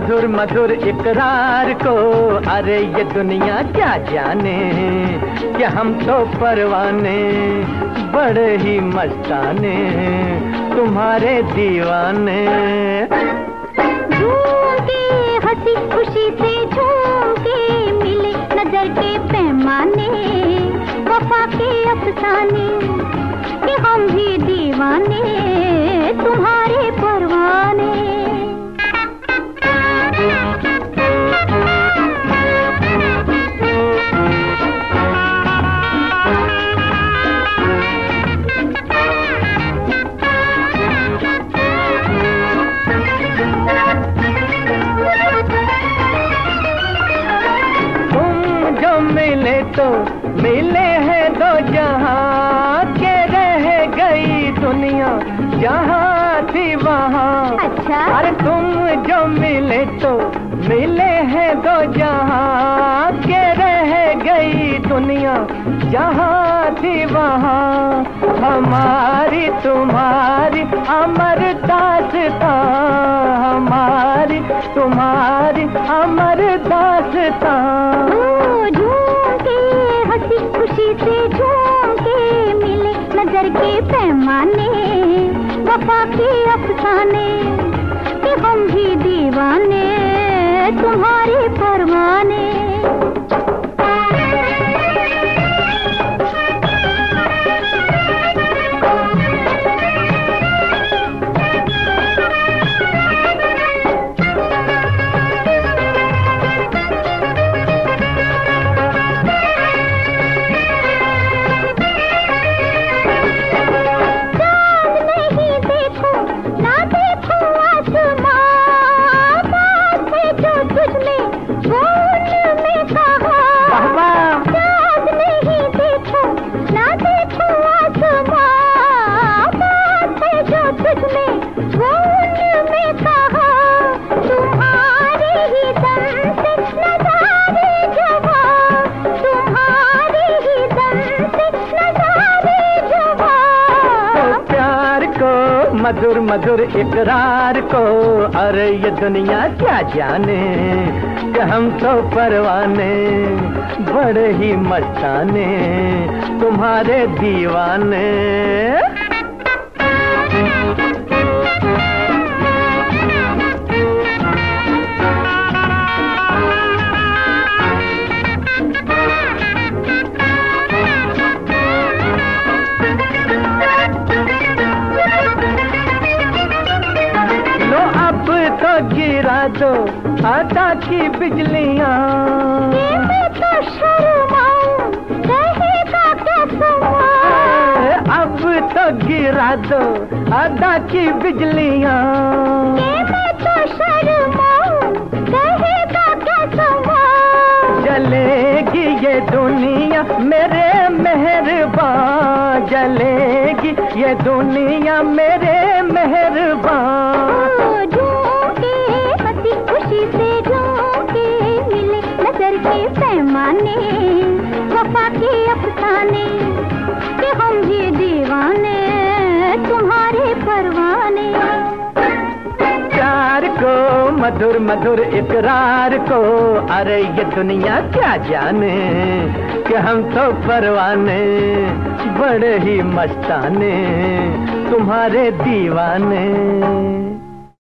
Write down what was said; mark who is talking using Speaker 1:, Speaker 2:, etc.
Speaker 1: मधुर मधुर इकरार को, अरे ये दुनिया क्या जाने कि हम तो परवाने बड़े ही मस्ताने तुम्हारे दीवाने।
Speaker 2: झूम के हंसी खुशी से झूम के मिले नजर के पैमाने, वफा के अफसाने कि हम भी दीवाने तुम्हारे परवाने।
Speaker 1: मिले तो मिले हैं दो जहां के, रह गई दुनिया जहां थी वहां।
Speaker 2: अच्छा?
Speaker 1: अरे तुम जो मिले तो मिले हैं दो जहां के, रह गई दुनिया जहां थी वहां। हमारी तुम्हारी अमर दास्तां, हमारी तुम्हारी अमर दास्तां।
Speaker 2: खुशी से झूम के मिले नजर के पैमाने, वफा के अफसाने कि हम भी दीवाने तुम्हारे परवाने।
Speaker 1: मधुर मधुर इकरार को, अरे ये दुनिया क्या जाने कि हम तो परवाने बड़े ही मस्ताने तुम्हारे दीवाने। गिरा दो अदा की बिजलियां,
Speaker 2: तो शर्माऊं कहेगा कैसा।
Speaker 1: अब तो गिरा दो अदा की बिजलियां,
Speaker 2: मैं तो शर्माऊं कहेगा कैसा।
Speaker 1: जलेगी ये दुनिया मेरे मेहरबान, जलेगी ये दुनिया मेरे मेहरबान।
Speaker 2: के पैमाने, वफा के अफसाने कि हम भी दीवाने तुम्हारे परवाने।
Speaker 1: प्यार को मधुर मधुर इकरार को, अरे ये दुनिया क्या जाने कि हम तो परवाने बड़े ही मस्ताने तुम्हारे दीवाने।